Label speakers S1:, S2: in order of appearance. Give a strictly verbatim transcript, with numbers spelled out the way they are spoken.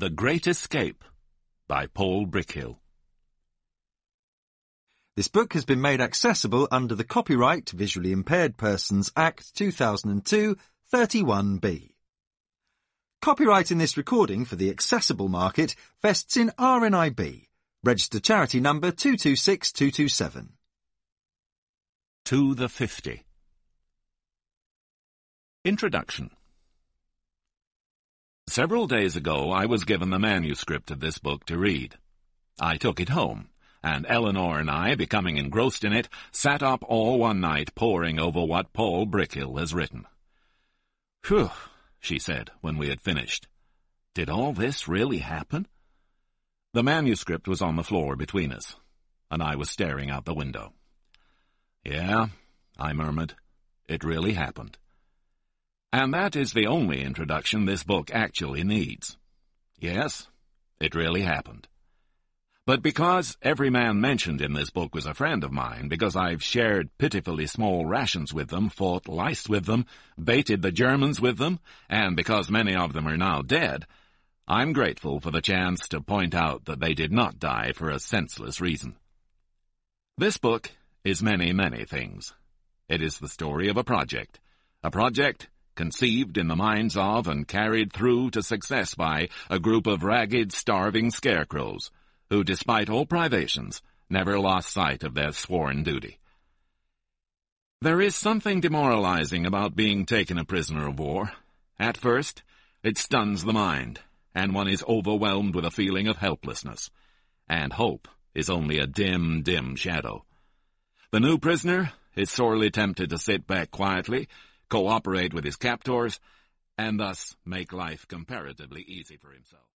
S1: The Great Escape by Paul Brickhill.
S2: This book has been made accessible under the Copyright Visually Impaired Persons Act two thousand two, thirty-one B. Copyright in this recording for the accessible market vests in R N I B, registered charity number two two six two two seven.
S1: To the Fifty. Introduction. Several days ago I was given the manuscript of this book to read. I took it home, and Eleanor and I, becoming engrossed in it, sat up all one night poring over what Paul Brickhill has written. "Phew," she said when we had finished. "Did all this really happen?" The manuscript was on the floor between us, and I was staring out the window. "Yeah," I murmured, "it really happened." And that is the only introduction this book actually needs. Yes, it really happened. But because every man mentioned in this book was a friend of mine, because I've shared pitifully small rations with them, fought lice with them, baited the Germans with them, and because many of them are now dead, I'm grateful for the chance to point out that they did not die for a senseless reason. This book is many, many things. It is the story of a project, a project conceived in the minds of and carried through to success by a group of ragged, starving scarecrows who, despite all privations, never lost sight of their sworn duty. There is something demoralizing about being taken a prisoner of war. At first, it stuns the mind, and one is overwhelmed with a feeling of helplessness, and hope is only a dim, dim shadow. The new prisoner is sorely tempted to sit back quietly, cooperate with his captors, and thus make life comparatively easy for himself.